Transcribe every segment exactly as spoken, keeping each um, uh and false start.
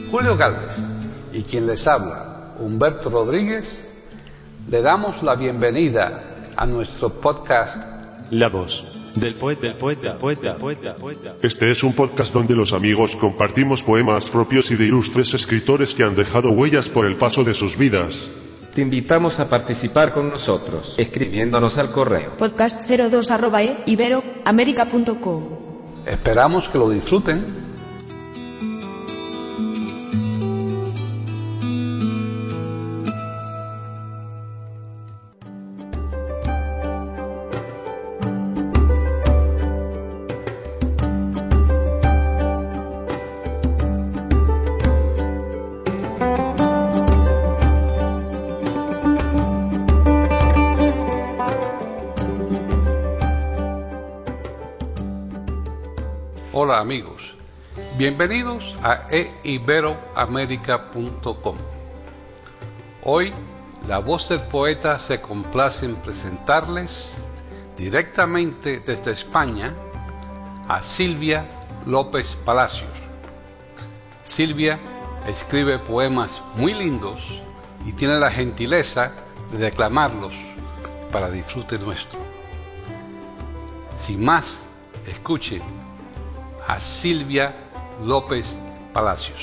Julio Galvez y quien les habla, Humberto Rodríguez, le damos la bienvenida a nuestro podcast La voz del poeta, del poeta, poeta, poeta, poeta. Este es un podcast donde los amigos compartimos poemas propios y de ilustres escritores que han dejado huellas por el paso de sus vidas. Te invitamos a participar con nosotros, escribiéndonos al correo podcast cero dos arroba e iberoamerica punto com. Esperamos que lo disfruten. Hola amigos, bienvenidos a e iberoamerica punto com. Hoy, la voz del poeta se complace en presentarles directamente desde España a Silvia López Palacios. Silvia escribe poemas muy lindos y tiene la gentileza de declamarlos para disfrute nuestro. Sin más, escuchen a Silvia López Palacios.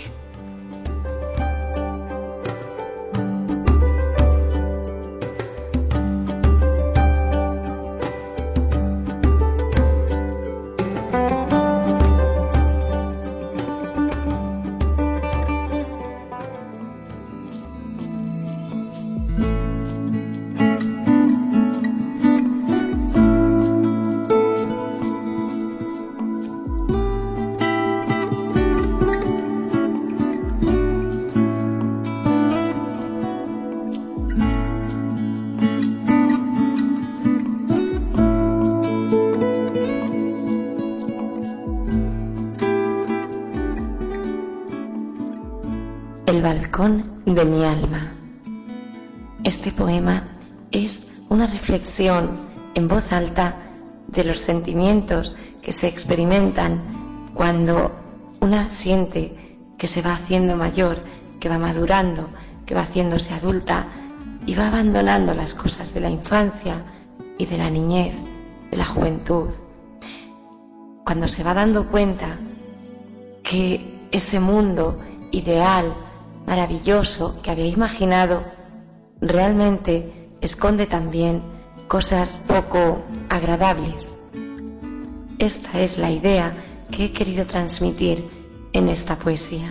El balcón de mi alma. Este poema es una reflexión en voz alta de los sentimientos que se experimentan cuando una siente que se va haciendo mayor, que va madurando, que va haciéndose adulta y va abandonando las cosas de la infancia y de la niñez, de la juventud. Cuando se va dando cuenta que ese mundo ideal, maravilloso que había imaginado, realmente esconde también cosas poco agradables. Esta es la idea que he querido transmitir en esta poesía.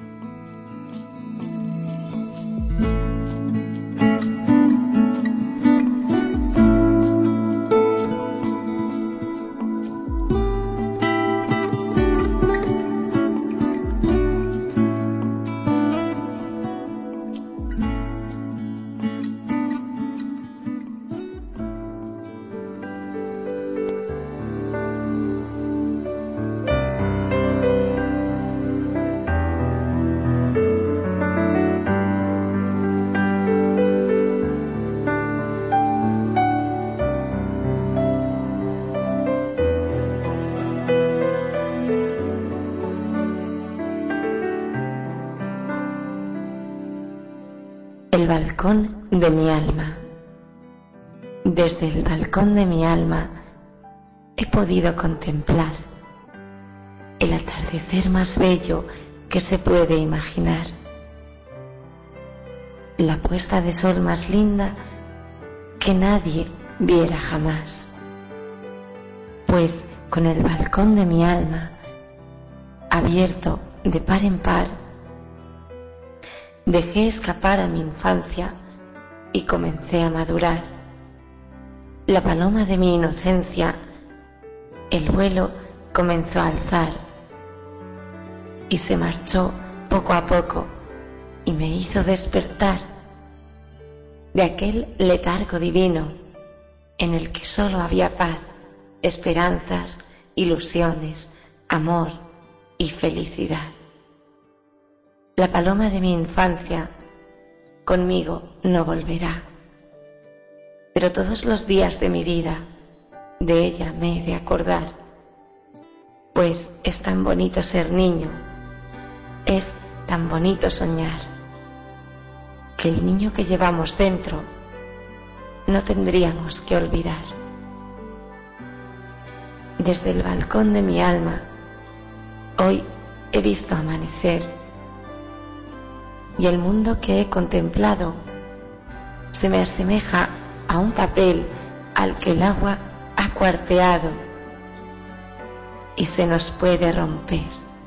El balcón de mi alma. Desde el balcón de mi alma he podido contemplar el atardecer más bello que se puede imaginar, la puesta de sol más linda que nadie viera jamás, pues con el balcón de mi alma abierto de par en par dejé escapar a mi infancia y comencé a madurar. La paloma de mi inocencia, el vuelo comenzó a alzar y se marchó poco a poco y me hizo despertar de aquel letargo divino en el que solo había paz, esperanzas, ilusiones, amor y felicidad. La paloma de mi infancia conmigo no volverá, pero todos los días de mi vida de ella me he de acordar, pues es tan bonito ser niño, es tan bonito soñar que el niño que llevamos dentro no tendríamos que olvidar. Desde el balcón de mi alma, hoy he visto amanecer y el mundo que he contemplado se me asemeja a un papel al que el agua ha cuarteado y se nos puede romper.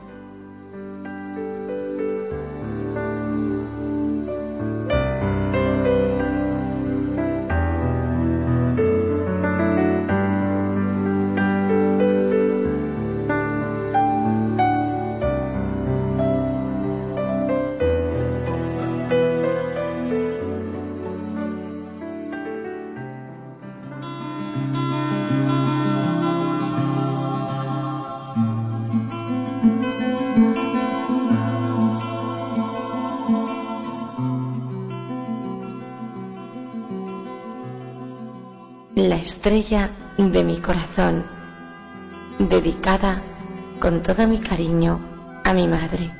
La estrella de mi corazón, dedicada con todo mi cariño a mi madre.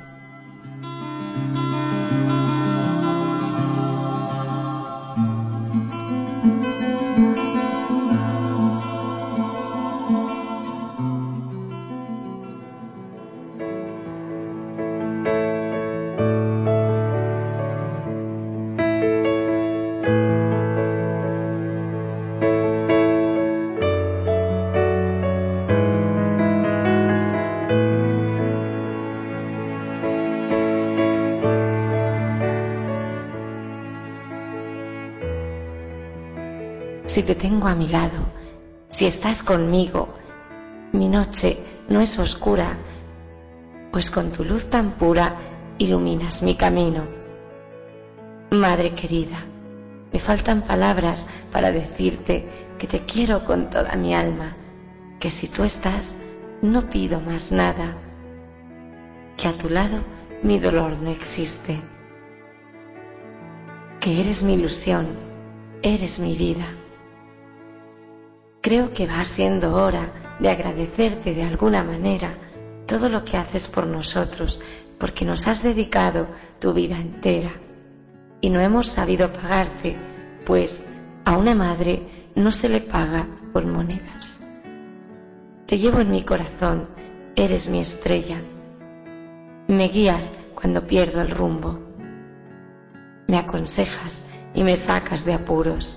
Si te tengo a mi lado, si estás conmigo, mi noche no es oscura, pues con tu luz tan pura iluminas mi camino. Madre querida, me faltan palabras para decirte que te quiero con toda mi alma, que si tú estás, no pido más nada, que a tu lado mi dolor no existe, que eres mi ilusión, eres mi vida. Creo que va siendo hora de agradecerte de alguna manera todo lo que haces por nosotros, porque nos has dedicado tu vida entera y no hemos sabido pagarte, pues a una madre no se le paga por monedas. Te llevo en mi corazón, eres mi estrella. Me guías cuando pierdo el rumbo. Me aconsejas y me sacas de apuros.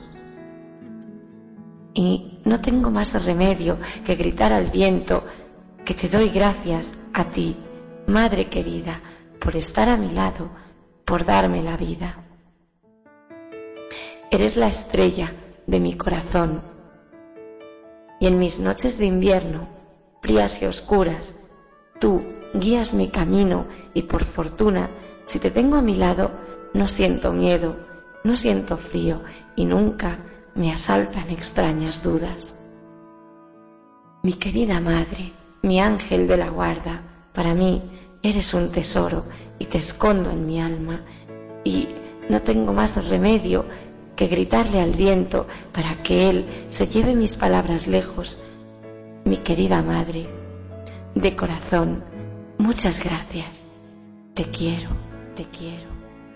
Y no tengo más remedio que gritar al viento que te doy gracias a ti, madre querida, por estar a mi lado, por darme la vida. Eres la estrella de mi corazón y en mis noches de invierno, frías y oscuras, tú guías mi camino y por fortuna, si te tengo a mi lado, no siento miedo, no siento frío y nunca me asaltan extrañas dudas. Mi querida madre, mi ángel de la guarda, para mí eres un tesoro y te escondo en mi alma y no tengo más remedio que gritarle al viento para que él se lleve mis palabras lejos. Mi querida madre, de corazón, muchas gracias. Te quiero, te quiero.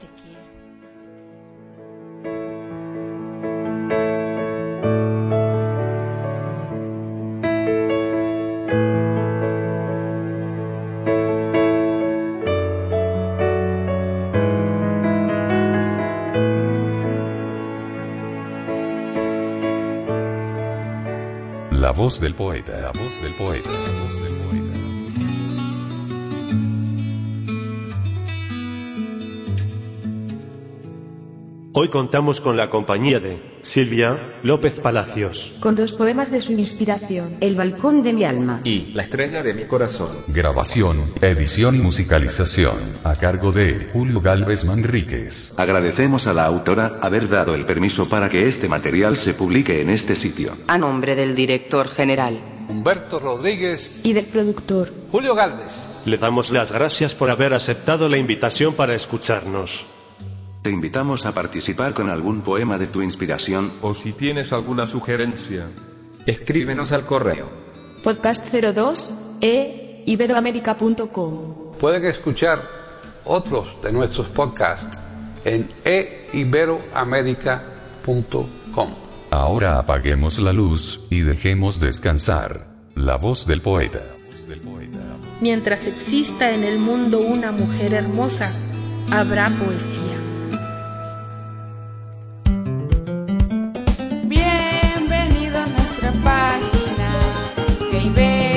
La voz del poeta, la voz del poeta, la voz del poeta. Hoy contamos con la compañía de Silvia López Palacios, con dos poemas de su inspiración: El balcón de mi alma y La estrella de mi corazón. Grabación, edición y musicalización a cargo de Julio Gálvez Manríquez. Agradecemos a la autora haber dado el permiso para que este material se publique en este sitio. A nombre del director general Humberto Rodríguez y del productor Julio Gálvez, le damos las gracias por haber aceptado la invitación para escucharnos. Te invitamos a participar con algún poema de tu inspiración o si tienes alguna sugerencia, escríbenos al correo podcast cero dos e iberoamerica punto com. Pueden escuchar otros de nuestros podcasts en e iberoamerica punto com. Ahora apaguemos la luz y dejemos descansar la voz del poeta. Mientras exista en el mundo una mujer hermosa, habrá poesía. Bienvenido a nuestra página, que